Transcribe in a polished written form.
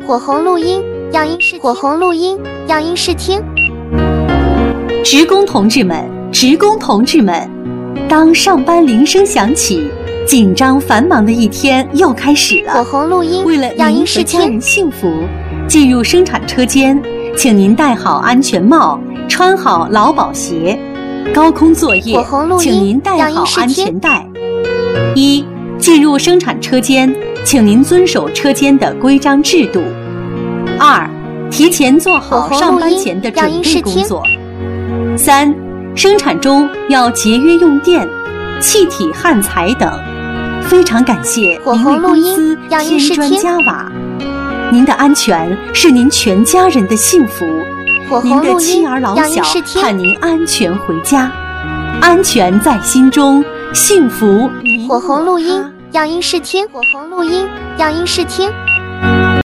火红录音，样音试听。火红录音，样音试听。 职工同志们，职工同志们，当上班铃声响起，紧张繁忙的一天又开始了。 火红录音， 为了您和家人幸福，进入生产车间，请您戴好安全帽，穿好劳保鞋。高空作业，请您戴好安全带。一、进入生产车间，请您遵守车间的规章制度。二、提前做好上班前的准备工作。三、生产中要节约用电、气体、焊材等。非常感谢您为公司添砖加瓦，您的安全是您全家人的幸福。您的妻儿老小盼您安全回家，安全在心中，幸福。 火红录音，样音试听。火红录音，样音试听。